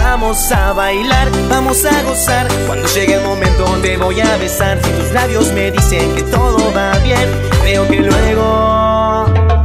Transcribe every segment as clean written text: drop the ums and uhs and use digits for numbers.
vamos a bailar, vamos a gozar. Cuando llegue el momento te voy a besar. Si tus labios me dicen que todo va bien, creo que luego...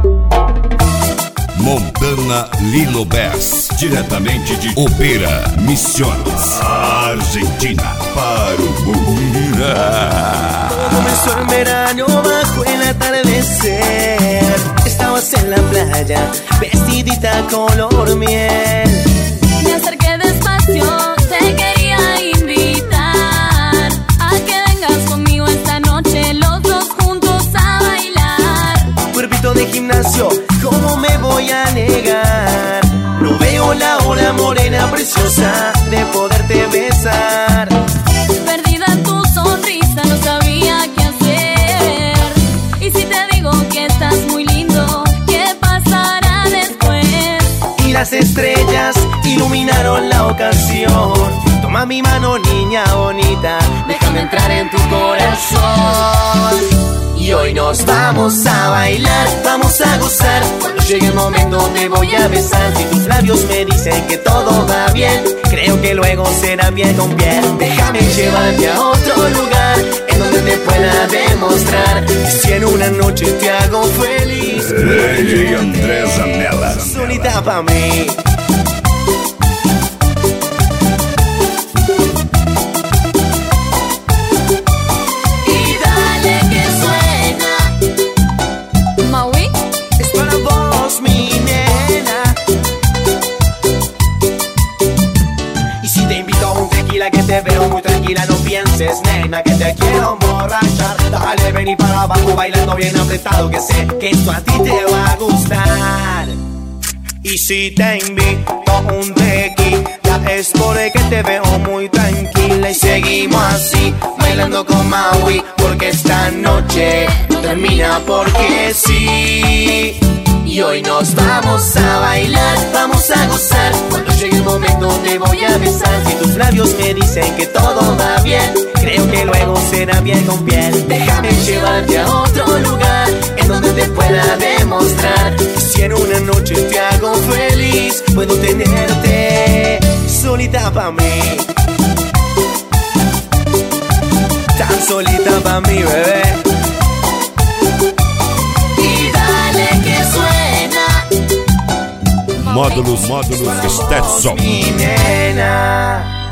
Montana Lilo Bass, diretamente de Opera Misiones, Argentina, para o mundo. Todo comenzó en verano bajo el atardecer. Estabas en la playa, vestidita color miel. Me acerqué despacio, te quería invitar a que vengas conmigo esta noche, los dos juntos a bailar. Cuerpito de gimnasio, ¿cómo me voy a negar? No veo la hora, morena preciosa, de poderte besar. Perdida en tu sonrisa, no sabía qué hacer. Y si te digo que estás muy lindo, ¿qué pasará después? Y las estrellas iluminaron la ocasión. Toma mi mano, niña bonita, déjame entrar en tu corazón. Y hoy nos vamos a bailar, vamos a gozar. Cuando llegue el momento te voy a besar. Si tus labios me dicen que todo va bien, creo que luego será piel con piel. Déjame llevarte a otro lugar en donde te pueda demostrar que si en una noche te hago feliz, Rei e André Zanella. solita pa' mí. Que te veo muy tranquila, no pienses, nena, que te quiero emborrachar. Dale, vení para abajo bailando bien apretado, que sé que esto a ti te va a gustar. Y si te invito un tequila es porque te veo muy tranquila. Y seguimos así, bailando con Maui, porque esta noche no termina porque sí. Y hoy nos vamos a bailar, vamos a gozar. Cuando llegue el momento te voy a besar. Si tus labios me dicen que todo va bien, creo que luego será piel con piel. Déjame llevarte a otro lugar en donde te pueda demostrar que si en una noche te hago feliz, puedo tenerte solita pa' mí. Tan solita pa' mí, bebé. Módulos Stetson. Mi nena.